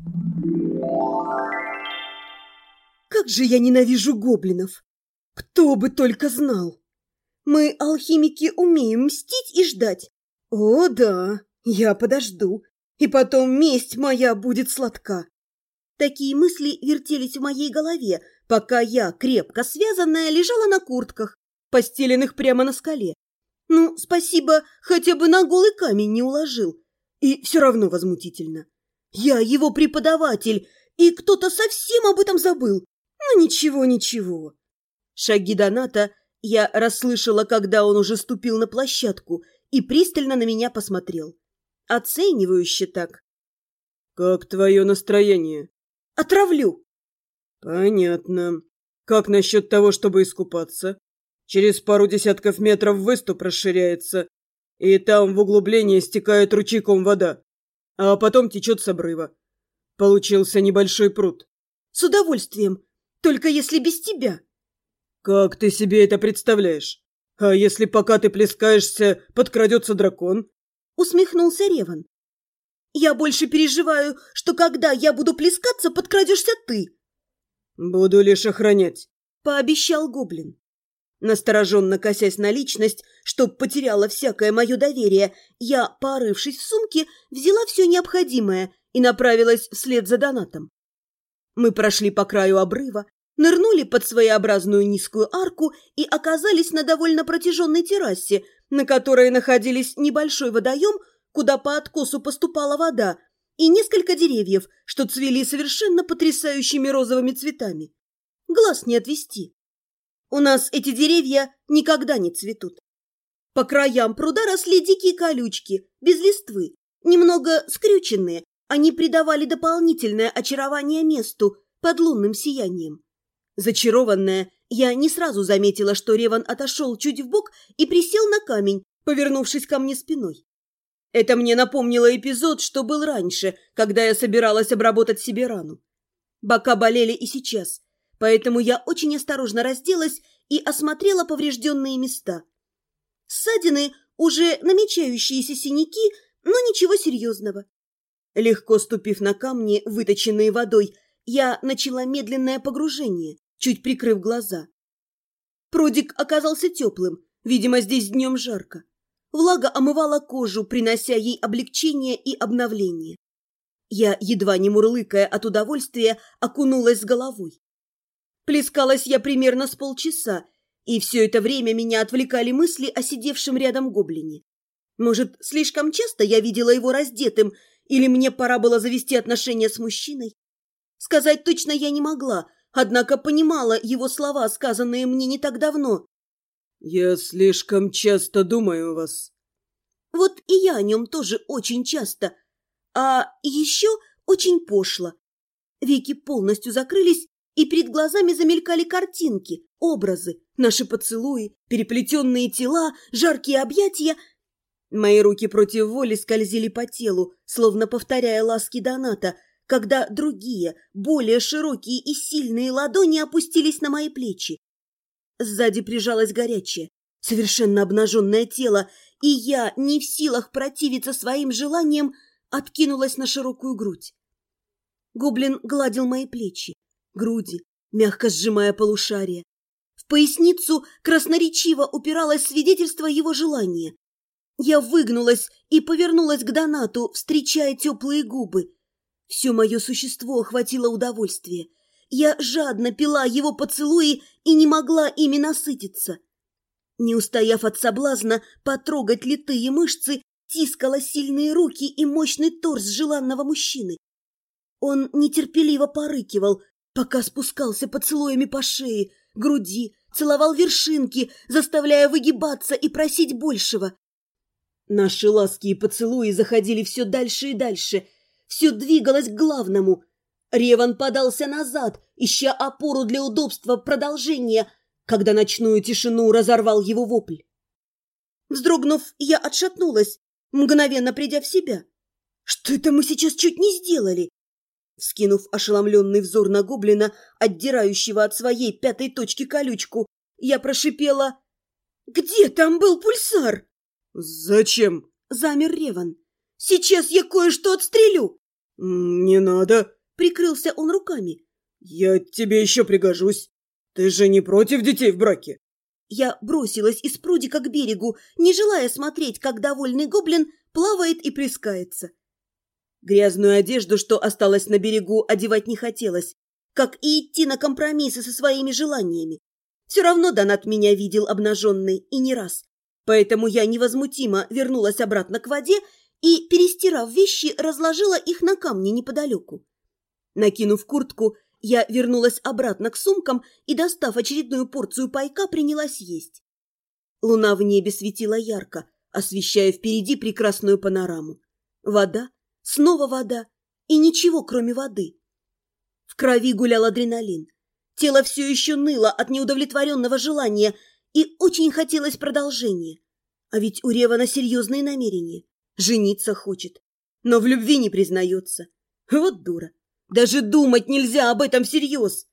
Как же я ненавижу гоблинов! Кто бы только знал! Мы, алхимики, умеем мстить и ждать. О, да, я подожду, и потом месть моя будет сладка. Такие мысли вертелись в моей голове, пока я, крепко связанная, лежала на куртках, постеленных прямо на скале. Ну, спасибо, хотя бы на голый камень не уложил. И все равно возмутительно. Я его преподаватель, и кто-то совсем об этом забыл. Ну, ничего, ничего. Шаги Доната я расслышала, когда он уже ступил на площадку и пристально на меня посмотрел. Оценивающе так. «Как твое настроение?» «Отравлю». «Понятно. Как насчет того, чтобы искупаться? Через пару десятков метров выступ расширяется, и там в углублении стекает ручейком вода, а потом течет с обрыва. Получился небольшой пруд». «С удовольствием, только если без тебя». «Как ты себе это представляешь? А если пока ты плескаешься, подкрадется дракон?» Усмехнулся Реван. «Я больше переживаю, что когда я буду плескаться, подкрадешься ты». «Буду лишь охранять», — пообещал гоблин. Настороженно косясь на личность, чтоб потеряла всякое мое доверие, я, порывшись в сумке, взяла все необходимое и направилась вслед за Донатом. Мы прошли по краю обрыва, нырнули под своеобразную низкую арку и оказались на довольно протяженной террасе, на которой находились небольшой водоем, куда по откосу поступала вода, и несколько деревьев, что цвели совершенно потрясающими розовыми цветами. Глаз не отвести. У нас эти деревья никогда не цветут. По краям пруда росли дикие колючки, без листвы, немного скрюченные. Они придавали дополнительное очарование месту под лунным сиянием. Зачарованная, я не сразу заметила, что Реван отошел чуть вбок и присел на камень, повернувшись ко мне спиной. Это мне напомнило эпизод, что был раньше, когда я собиралась обработать себе рану. Бока болели и сейчас, поэтому я очень осторожно разделась и осмотрела поврежденные места. Ссадины, уже намечающиеся синяки, но ничего серьезного. Легко ступив на камни, выточенные водой, я начала медленное погружение, чуть прикрыв глаза. Прудик оказался теплым, видимо, здесь днем жарко. Влага омывала кожу, принося ей облегчение и обновление. Я, едва не мурлыкая от удовольствия, окунулась с головой. Плескалась я примерно с полчаса, и все это время меня отвлекали мысли о сидевшем рядом гоблине. Может, слишком часто я видела его раздетым, или мне пора было завести отношения с мужчиной? Сказать точно я не могла, однако понимала его слова, сказанные мне не так давно. «Я слишком часто думаю о вас». Вот и я о нем тоже очень часто, а еще очень пошло. Веки полностью закрылись, и перед глазами замелькали картинки, образы, наши поцелуи, переплетенные тела, жаркие объятия. Мои руки против воли скользили по телу, словно повторяя ласки Доната, когда другие, более широкие и сильные ладони опустились на мои плечи. Сзади прижалось горячее, совершенно обнаженное тело, и я, не в силах противиться своим желаниям, откинулась на широкую грудь. Гоблин гладил мои плечи, груди, мягко сжимая полушария. В поясницу красноречиво упиралось свидетельство его желания. Я выгнулась и повернулась к Донату, встречая теплые губы. Все мое существо охватило удовольствие. Я жадно пила его поцелуи и не могла ими насытиться. Не устояв от соблазна потрогать литые мышцы, тискала сильные руки и мощный торс желанного мужчины. Он нетерпеливо порыкивал, пока спускался поцелуями по шее, груди, целовал вершинки, заставляя выгибаться и просить большего. Наши ласки и поцелуи заходили все дальше и дальше, все двигалось к главному. Реван подался назад, ища опору для удобства продолжения, когда ночную тишину разорвал его вопль. Вздрогнув, я отшатнулась, мгновенно придя в себя. Что это мы сейчас чуть не сделали? Вскинув ошеломленный взор на гоблина, отдирающего от своей пятой точки колючку, я прошипела: «Где там был пульсар?» «Зачем?» — замер Реван. «Сейчас я кое-что отстрелю!» Не надо. Прикрылся он руками. Я тебе еще пригожусь. Ты же не против детей в браке? Я бросилась из прудика к берегу, не желая смотреть, как довольный гоблин плавает и плескается. Грязную одежду, что осталась на берегу, одевать не хотелось, как и идти на компромиссы со своими желаниями. Все равно Донат меня видел обнаженной и не раз, поэтому я невозмутимо вернулась обратно к воде и, перестирав вещи, разложила их на камне неподалеку. Накинув куртку, я вернулась обратно к сумкам и, достав очередную порцию пайка, принялась есть. Луна в небе светила ярко, освещая впереди прекрасную панораму. Вода, снова вода и ничего, кроме воды. В крови гулял адреналин. Тело все еще ныло от неудовлетворенного желания, и очень хотелось продолжения. А ведь у Ревана серьезные намерения. Жениться хочет, но в любви не признается. Вот дура. Даже думать нельзя об этом всерьез.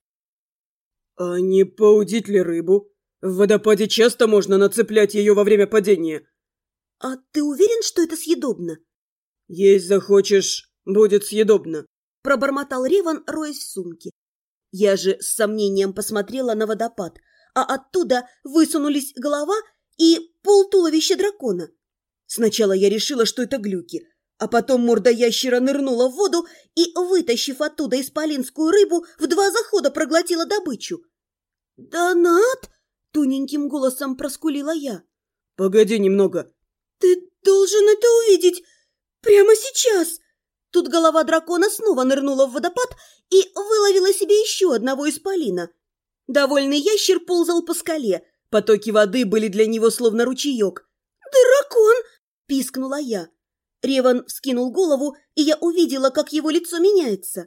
А не поудить ли рыбу? В водопаде часто можно нацеплять ее во время падения. А ты уверен, что это съедобно? Есть захочешь, будет съедобно. Пробормотал Реван, роясь в сумке. Я же с сомнением посмотрела на водопад, а оттуда высунулись голова и полтуловища дракона. Сначала я решила, что это глюки, а потом морда ящера нырнула в воду и, вытащив оттуда исполинскую рыбу, в 2 захода проглотила добычу. «Донат!» — тоненьким голосом проскулила я. Погоди немного. «Ты должен это увидеть прямо сейчас!» Тут голова дракона снова нырнула в водопад и выловила себе еще одного исполина. Довольный ящер ползал по скале, потоки воды были для него словно ручеек. «Дракон!» — пискнула я. Реван вскинул голову, и я увидела, как его лицо меняется.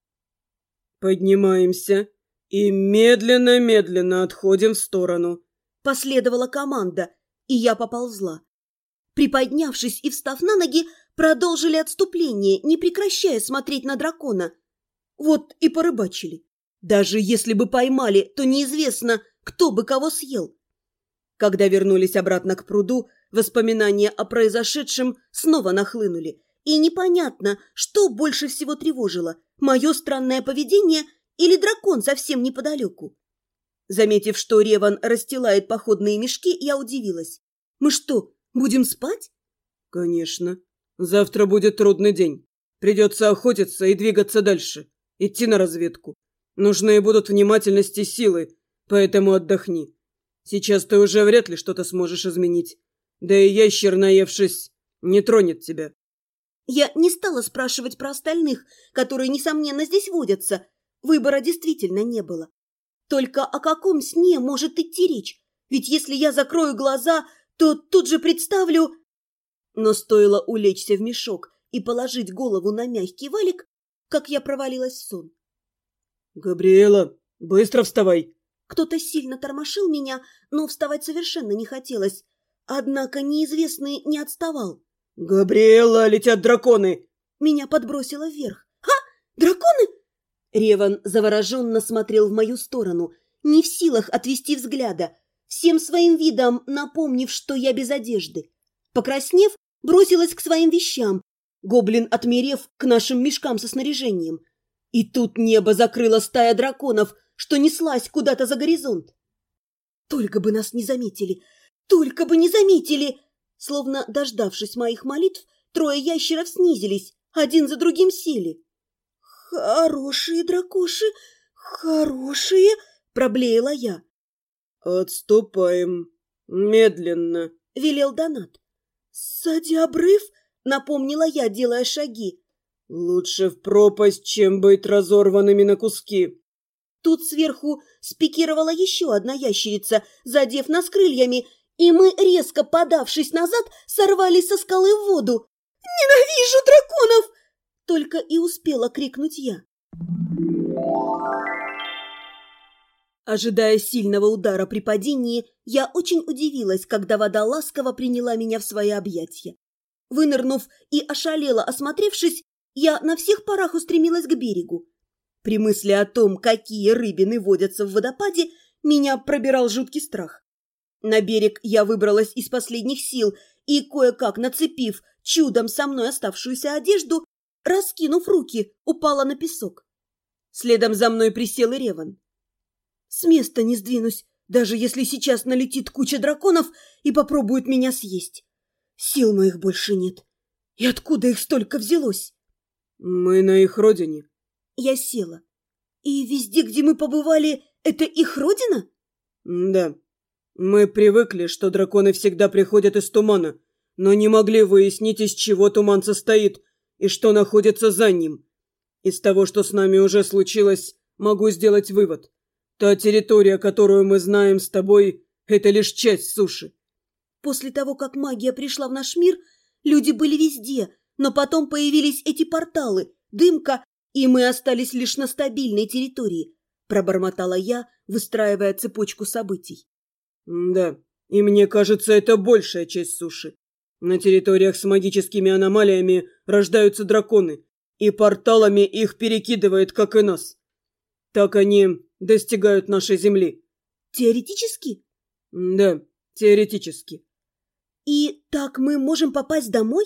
Поднимаемся и медленно-медленно отходим в сторону. Последовала команда, и я поползла. Приподнявшись и встав на ноги, продолжили отступление, не прекращая смотреть на дракона. Вот и порыбачили. Даже если бы поймали, то неизвестно, кто бы кого съел. Когда вернулись обратно к пруду, воспоминания о произошедшем снова нахлынули, и непонятно, что больше всего тревожило – мое странное поведение или дракон совсем неподалеку. Заметив, что Реван расстилает походные мешки, я удивилась. «Мы что, будем спать?» Конечно. Завтра будет трудный день. Придется охотиться и двигаться дальше. Идти на разведку. Нужны будут внимательность и силы, поэтому отдохни. Сейчас ты уже вряд ли что-то сможешь изменить. Да и ящер, наевшись, не тронет тебя. Я не стала спрашивать про остальных, которые, несомненно, здесь водятся. Выбора действительно не было. Только о каком сне может идти речь? Ведь если я закрою глаза, то тут же представлю... Но стоило улечься в мешок и положить голову на мягкий валик, как я провалилась в сон. «Габриэла, быстро вставай!» Кто-то сильно тормошил меня, но вставать совершенно не хотелось. Однако неизвестный не отставал. «Габриэла, летят драконы!» Меня подбросило вверх. «Ха! Драконы!» Реван завороженно смотрел в мою сторону, не в силах отвести взгляда, всем своим видом напомнив, что я без одежды. Покраснев, бросилась к своим вещам, гоблин отмерев к нашим мешкам со снаряжением. И тут небо закрыла стая драконов, что неслась куда-то за горизонт. Только бы нас не заметили! Только бы не заметили! Словно дождавшись моих молитв, 3 ящеров снизились, один за другим сели. «Хорошие дракоши, хорошие!» – проблеяла я. «Отступаем. Медленно», – велел Донат. «Сзади обрыв?» – напомнила я, делая шаги. «Лучше в пропасть, чем быть разорванными на куски». Тут сверху спикировала еще одна ящерица, задев нас крыльями, и мы, резко подавшись назад, сорвались со скалы в воду. «Ненавижу драконов!» – только и успела крикнуть я. Ожидая сильного удара при падении, я очень удивилась, когда вода ласково приняла меня в свои объятия. Вынырнув и ошалело осмотревшись, я на всех парах устремилась к берегу. При мысли о том, какие рыбины водятся в водопаде, меня пробирал жуткий страх. На берег я выбралась из последних сил и, кое-как нацепив чудом со мной оставшуюся одежду, раскинув руки, упала на песок. Следом за мной присел и Реван. С места не сдвинусь, даже если сейчас налетит куча драконов и попробует меня съесть. Сил моих больше нет. И откуда их столько взялось? Мы на их родине. Я села. И везде, где мы побывали, это их родина? Да. Мы привыкли, что драконы всегда приходят из тумана, но не могли выяснить, из чего туман состоит и что находится за ним. Из того, что с нами уже случилось, могу сделать вывод. Та территория, которую мы знаем с тобой, это лишь часть суши. После того, как магия пришла в наш мир, люди были везде, но потом появились эти порталы, дымка, и мы остались лишь на стабильной территории, пробормотала я, выстраивая цепочку событий. Да, и мне кажется, это большая часть суши. На территориях с магическими аномалиями рождаются драконы, и порталами их перекидывает, как и нас. Так они достигают нашей земли. Теоретически? Да, теоретически. И так мы можем попасть домой?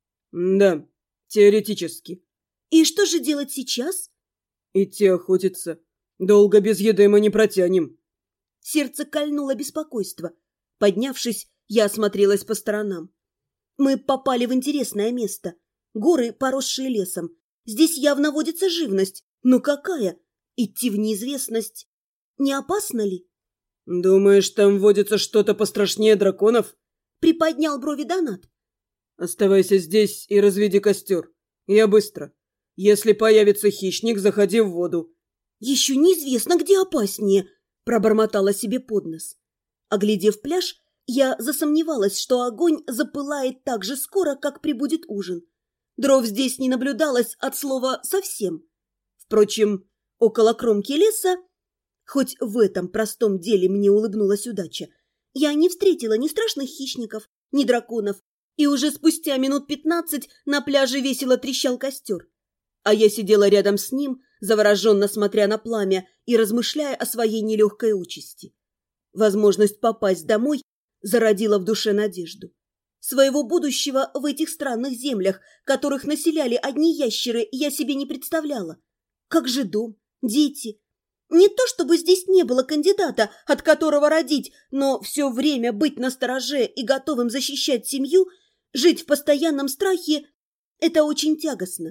Да, теоретически. И что же делать сейчас? Идти охотиться. Долго без еды мы не протянем. Сердце кольнуло беспокойство. Поднявшись, я осмотрелась по сторонам. Мы попали в интересное место. Горы, поросшие лесом. Здесь явно водится живность. Но какая? Идти в неизвестность. Не опасно ли? Думаешь, там водится что-то пострашнее драконов? Приподнял брови Донат. Оставайся здесь и разведи костер. Я быстро. Если появится хищник, заходи в воду. Еще неизвестно, где опаснее, пробормотала себе под нос. Оглядев пляж, я засомневалась, что огонь запылает так же скоро, как прибудет ужин. Дров здесь не наблюдалось от слова «совсем». Впрочем, около кромки леса, хоть в этом простом деле мне улыбнулась удача, я не встретила ни страшных хищников, ни драконов, и уже спустя минут 15 на пляже весело трещал костер. А я сидела рядом с ним, завороженно смотря на пламя и размышляя о своей нелегкой участи. Возможность попасть домой зародила в душе надежду. Своего будущего в этих странных землях, которых населяли одни ящеры, я себе не представляла. Как же дом, дети? Не то чтобы здесь не было кандидата, от которого родить, но все время быть настороже и готовым защищать семью, жить в постоянном страхе – это очень тягостно.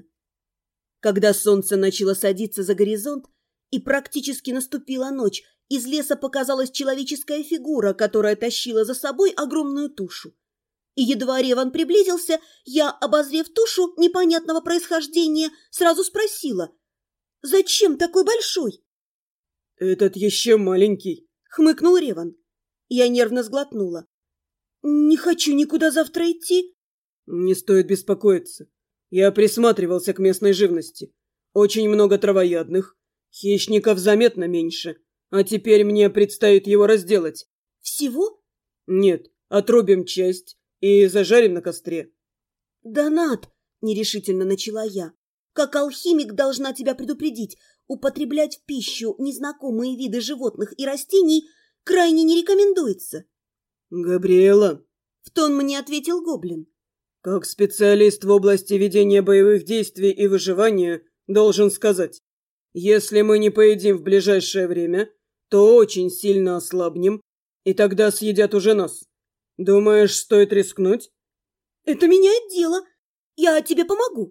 Когда солнце начало садиться за горизонт и практически наступила ночь, из леса показалась человеческая фигура, которая тащила за собой огромную тушу. И едва Реван приблизился, я, обозрев тушу непонятного происхождения, сразу спросила: «Зачем такой большой?» «Этот еще маленький», — хмыкнул Реван. Я нервно сглотнула. «Не хочу никуда завтра идти». «Не стоит беспокоиться. Я присматривался к местной живности. Очень много травоядных. Хищников заметно меньше. А теперь мне предстоит его разделать». «Всего?» «Нет, отрубим часть и зажарим на костре». «Донат», — нерешительно начала я, — «как алхимик должна тебя предупредить, употреблять в пищу незнакомые виды животных и растений крайне не рекомендуется». «Габриэла», — в тон мне ответил гоблин, — «как специалист в области ведения боевых действий и выживания, должен сказать, если мы не поедим в ближайшее время, то очень сильно ослабнем, и тогда съедят уже нас. Думаешь, стоит рискнуть?» «Это меняет дело. Я тебе помогу».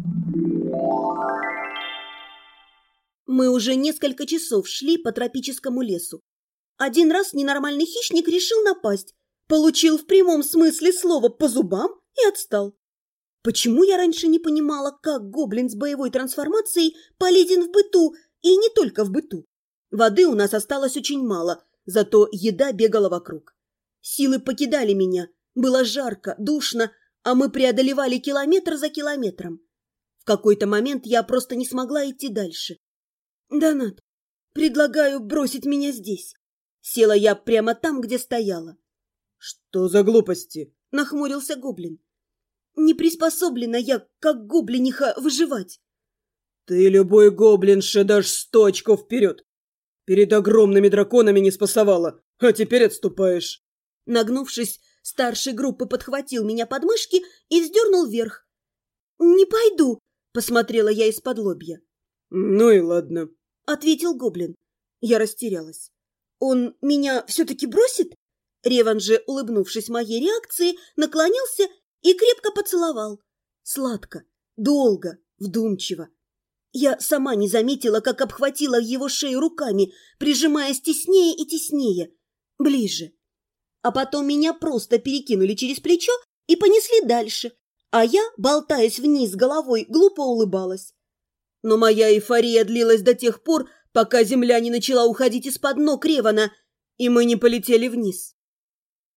Мы уже несколько часов шли по тропическому лесу. Один раз ненормальный хищник решил напасть, получил в прямом смысле слова по зубам и отстал. Почему я раньше не понимала, как гоблин с боевой трансформацией полезен в быту, и не только в быту? Воды у нас осталось очень мало, зато еда бегала вокруг. Силы покидали меня, было жарко, душно, а мы преодолевали километр за километром. В какой-то момент я просто не смогла идти дальше. «Донат, предлагаю бросить меня здесь». Села я прямо там, где стояла. «Что за глупости?» — нахмурился гоблин. «Не приспособлена я, как гоблиниха, выживать». «Ты любой гоблинше дашь 100 очков вперед. Перед огромными драконами не спасовала, а теперь отступаешь». Нагнувшись, старший группы подхватил меня под мышки и вздернул вверх. «Не пойду», Посмотрела я из-под лобья. «Ну и ладно», — ответил гоблин. Я растерялась. «Он меня все-таки бросит?» Реван же, улыбнувшись моей реакции, наклонился и крепко поцеловал. Сладко, долго, вдумчиво. Я сама не заметила, как обхватила его шею руками, прижимаясь теснее и теснее, ближе. А потом меня просто перекинули через плечо и понесли дальше, а я, болтаясь вниз головой, глупо улыбалась. Но моя эйфория длилась до тех пор, пока земля не начала уходить из-под ног Ревана, и мы не полетели вниз.